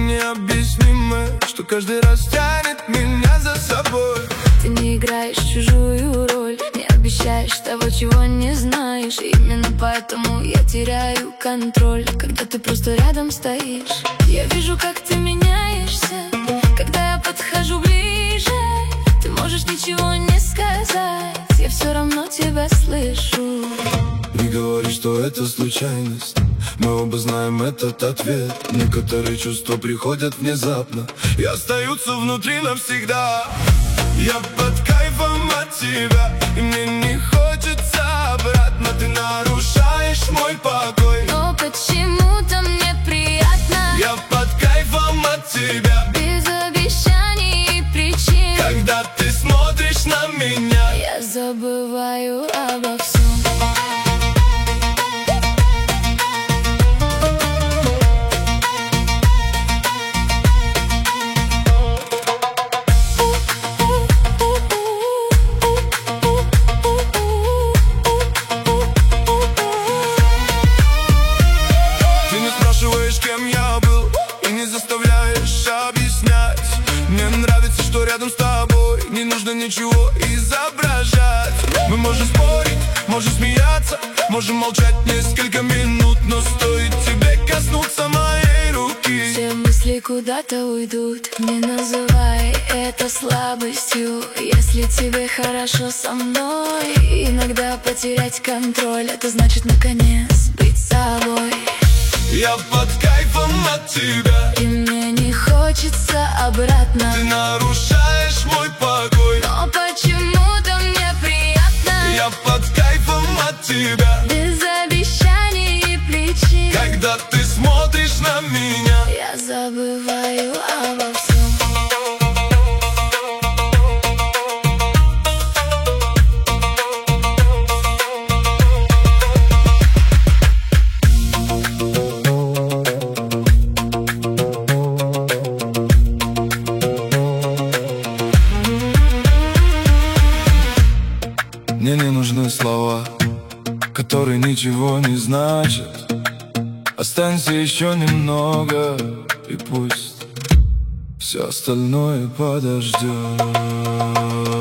необъяснимое, что каждый раз тянет меня за собой. Ты не играешь чужую роль, не обещаешь того, чего не знаешь. Именно поэтому я теряю контроль, когда ты просто рядом стоишь. Я вижу, как ты меняешься, когда я подхожу ближе. Ты можешь ничего не сказать, я все равно тебя слышу. Не говори, что это случайность, мы оба знаем этот ответ. Некоторые чувства приходят внезапно и остаются внутри навсегда. Я под кайфом от тебя, и мне не хочется обратно. Ты нарушаешь мой покой, но почему-то мне приятно. я под кайфом от тебя, без обещаний и причин. когда ты смотришь на меня, я забываю обо всем. Кем я был, и не заставляешь объяснять. Мне нравится, что рядом с тобой не нужно ничего изображать. Мы можем спорить, можем смеяться, можем молчать несколько минут, но стоит тебе коснуться моей руки, все мысли куда-то уйдут. Не называй это слабостью, если тебе хорошо со мной. Иногда потерять контроль — это значит наконец быть собой. Я под кайфом от тебя, и мне не хочется обратно. Ты нарушаешь мой покой, но почему-то мне приятно. Я под кайфом от тебя, без обещаний и причин. когда ты смотришь на меня, я забываю обо всем. Мне не нужны слова, которые ничего не значат. Останься еще немного, и пусть все остальное подождет.